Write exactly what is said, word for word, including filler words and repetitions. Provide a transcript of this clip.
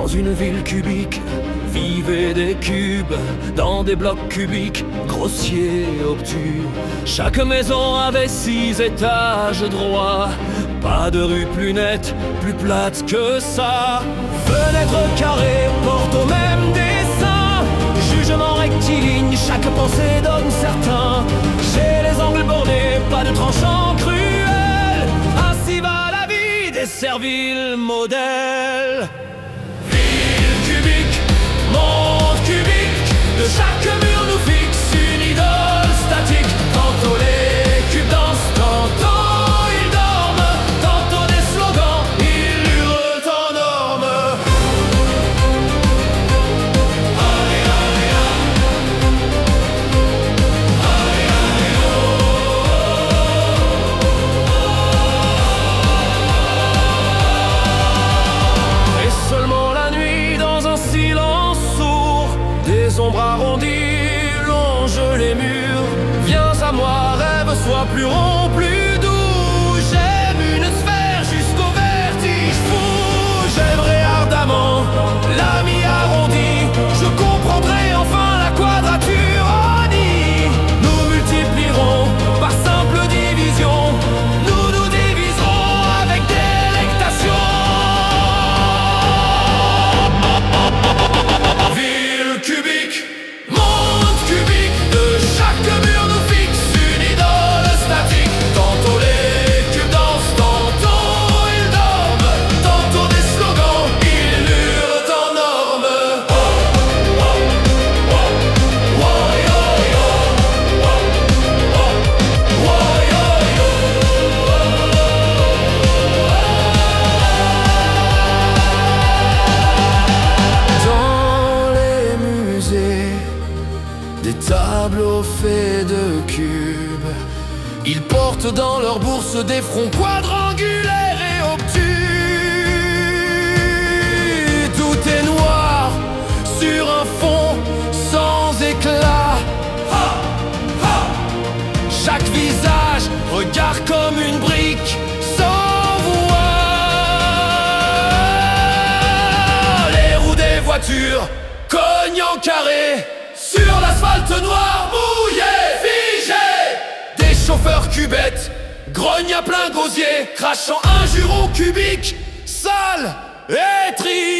une ville cubique vivaient des cubes dans des blocs cubiques, grossiers et obtus. Chaque maison avait six étages droits, pas de rue plus nette, plus plate que ça. Fenêtres carrées, portes au même dessin, jugement rectiligne, chaque pensée donne certain. Chez les angles bornés, pas de tranchant cruel, ainsi va la vie des serviles modèles. Monde cubique, de chaque mur nous fixe une idole statique. Tantôt les cubes dansent, tantôt ils dorment, tantôt des slogans, ils hurlent en normes. Allez, allez, allez, allez, oh. Et seulement la nuit dans un silence, des ombres arrondies longent les murs. Viens à moi, rêve, sois plus rond, plus doux. J'aime une sphère jusqu'au vertige fou. J'aimerais ardemment l'ami arrondi. Je comprendrai enfin la quadrature honnie. Nous multiplierons par simple division. Nous nous diviserons avec délectation. Ville cubique, monde cubique, de chaque mur nous fixe une idole statique. Tantôt les cubes dansent, tantôt ils dorment, tantôt des slogans, ils hurlent en normes. Oh, oh, oh, oh, yo, yo. Oh, oh, oh, yo, yo. Dans les musées, des tableaux faits de cubes, ils portent dans leur bourse des fronts quadrangulaires et obtus. Tout est noir sur un fond sans éclat. Ha, ha. Chaque visage regarde comme une brique sans voix. Les roues des voitures cognent en carré sur l'asphalte noir mouillé, figé. Des chauffeurs cubettes grognent à plein gosier, crachant injures au cubique, sale et trié.